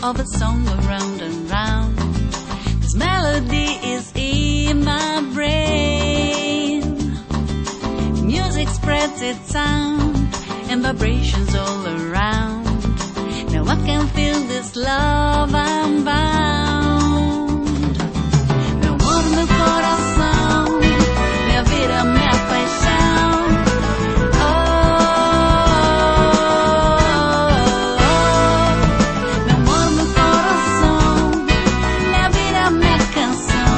of a song around and round. This melody is in my brain. Music spreads its sound and vibrations all around. Now I can feel this love I'm bound. Meu amor, meu coração, minha vida, minha paixão. Meu amor, meu coração, minha vida, minha canção.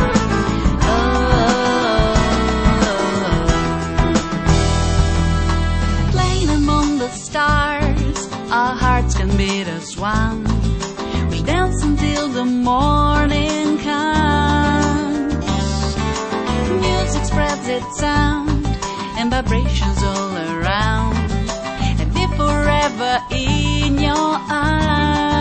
Playing among the stars, our hearts can beat as one. We dance until the morning comes. Music spreads its sound and vibrations all around. And be forever in your arms.